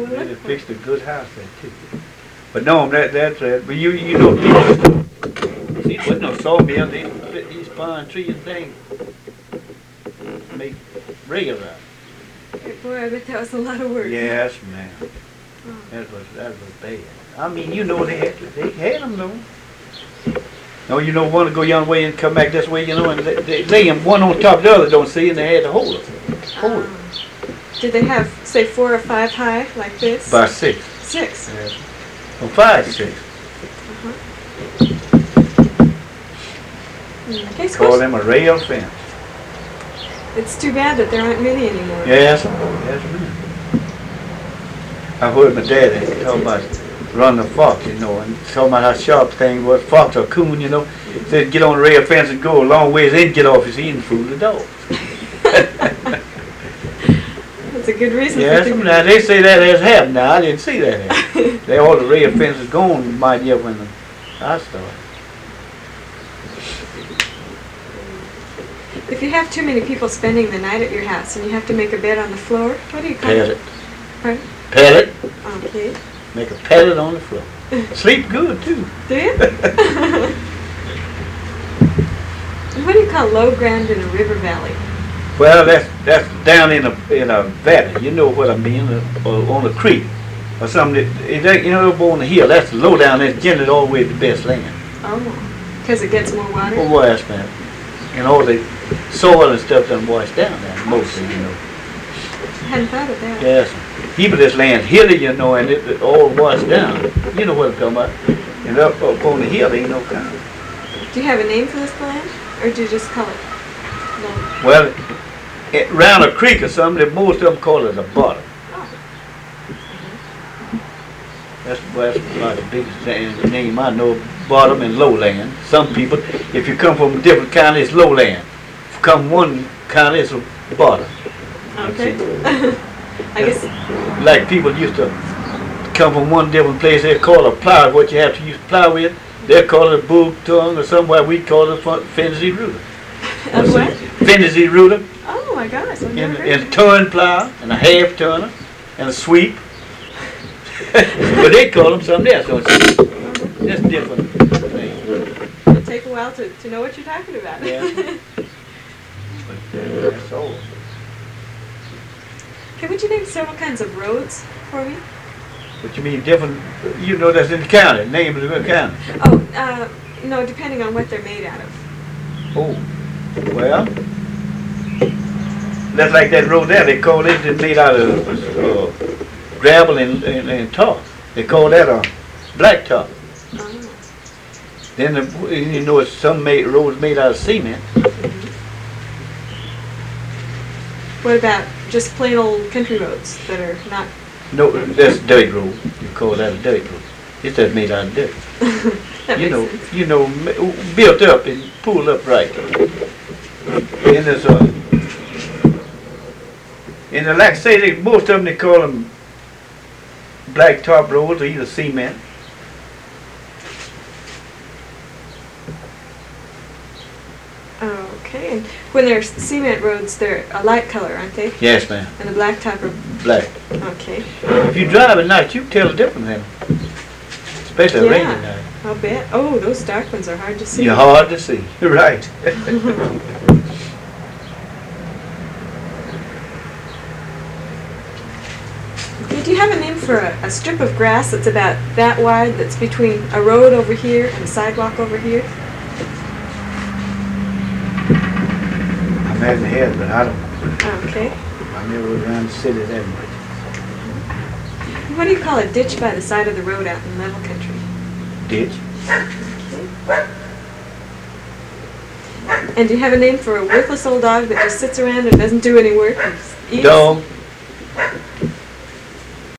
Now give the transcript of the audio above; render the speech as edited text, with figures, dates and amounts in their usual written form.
to They look just for. fixed a good house there too. But no, that's it. But you know, people, see, there wasn't no sawmill. They split these pine trees and things, make rails out. Boy, I bet that was a lot of work. Yes, man. Oh. That was bad. I mean, you know, they had them though. No, you know, one to go yon way and come back this way, you know, and they lay them one on top of the other, don't see, and they had to hold them. Hold them. Did they have, say, 4 or 5 high like this? By 6. 6. Yes. Well, 5, 6. Okay, so Call them a rail fence. it's too bad that there aren't many anymore. Yes, yes, ma'am. I heard my daddy talk about running a fox, you know, and talking about how sharp thing was, fox or coon, you know. Said get on the rail fence and go a long ways in, get off his eating food, the dog. That's a good reason Yes, for now they say that has happened. Now I didn't see that happen. They all the rail fences gone my year when I started. If you have too many people spending the night at your house and you have to make a bed on the floor, what do you call Pallet. it? Pardon? Pallet. Okay. Make a pallet on the floor. Sleep good too. Do you? And what do you call low ground in a river valley? Well, that's down in a valley. You know what I mean, or on a creek, or something. You know, up on the hill. That's low down. That's generally always the best land. Oh, because it gets more water? Well, west man, and all the soil and stuff doesn't wash down there mostly, you know. I hadn't thought of that. Yes. Heap of this land hilly, you know, and it all washed down. You know what I'm talking about. And up on the hill, ain't no kind. Do you have a name for this land, or do you just call it low? Well, around a creek or something, most of them call it a bottom. Oh. That's about the biggest name I know, bottom and lowland. Some people, if you come from a different county, it's lowland. If you come one county, it's a bottom. Okay. I guess. Like people used to come from one different place, they call a plow, what you have to use to plow with, they call it a bull tongue or somewhere we call it a Fennesy rooter. A what? Fennesy rooter, Oh my gosh, I've never heard and of a turn plow, and a half turner, and a sweep. But they call them something else, don't you? That's different things. It'll take a while to know what you're talking about. Yeah. But that's all. Okay, would you name several kinds of roads for me? But you mean different, you know that's in the county, name of the county. Oh, no, depending on what they're made out of. Oh, well, that's like that road there, they call it, it's made out of gravel and tar. They call that a blacktop. Oh. Then, you know, it's some roads made out of cement. What about just plain old country roads that are not... No, that's a dirt road. You call that a dirt road. It's just made out of dirt. that You makes know, sense. built up and pulled up right. And there's and like I say, most of them they call them blacktop roads or either cement. Okay, and when they're cement roads, they're a light color, aren't they? Yes, ma'am. And the blacktop are... Black. Okay. If you drive at night, you can tell the difference in them. Especially rainy Yeah. night. I'll bet. Oh, those dark ones are hard to see. You're hard to see. Right. Okay, do you have a name for a strip of grass that's about that wide, that's between a road over here and a sidewalk over here? I'm having head, but I don't. Okay. I never was around the city that much. What do you call a ditch by the side of the road out in level country? Ditch. And do you have a name for a worthless old dog that just sits around and doesn't do any work and eats? Dog.